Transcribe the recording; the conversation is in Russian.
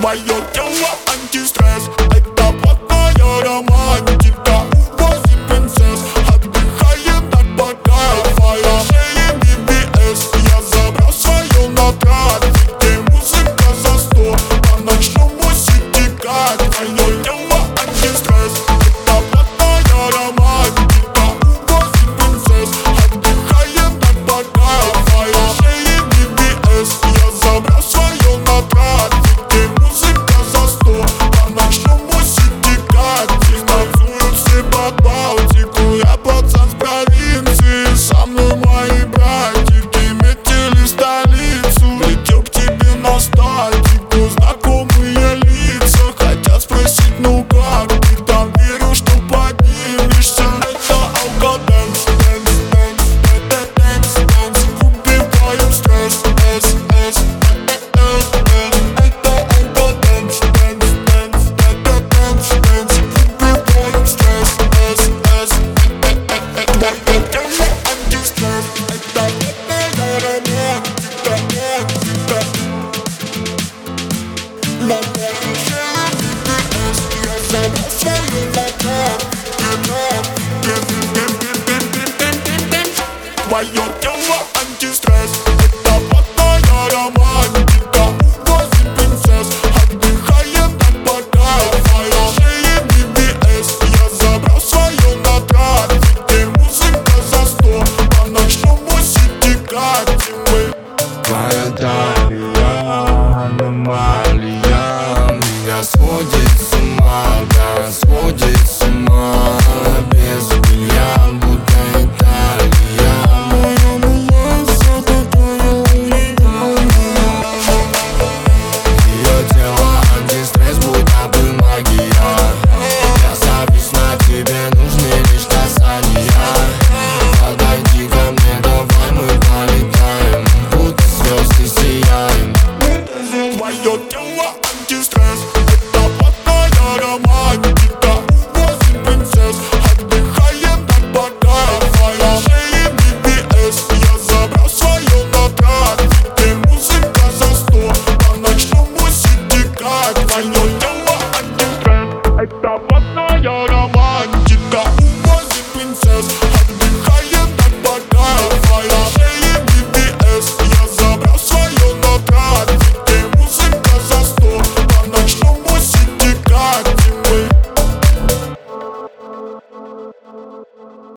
Твое тело антистресс, это плотная романтика. Увозим принцесс, отдыхаем так по кайфу. На шее BBS, я забрал свое на трафике. Музыка за 100, по ночному ситикать. Твое тело антистресс, это плотная романтика. Увозим принцесс, отдыхаем так по кайфу. На шее BBS, я забрал свое на трафике. Музыка за 100, по ночному ситикать. Танцуют все под Балтику, я пацан с провинции. Со мной мои братики метили столицу. Летел к тебе на статику, знакомые лица хотят спросить, ну как ты там, верю, что поднимешься. Это алкодэнс, дэнс, дэнс, это дэнс, дэнс. Убиваем стресс, эс, эс, это алкодэнс, дэнс, дэнс, это дэнс, дэнс. Убиваем стресс, эс, эс, твое тело антистресс, это плотная романтика, романтика. На моей шее BBS, я забрал свою на трафике. Твое тело антистресс, это плотная романтика. Увозим принцесс, отдыхаем так по кайфу. На шее BBS, я забрал свое на трафике. Музыка за 100, по ночному ситикать. Твоя талия, аномалия, меня сводит с ума, да, сводит с ума. Без белья, будто Италия. Моя милая, все такое уникальное. Ее тело антистресс, будто бы магия. Я завис на тебе, нужны лишь касания. Подойди ко мне, давай мы полетаем, будто звезды сияем. Твое тело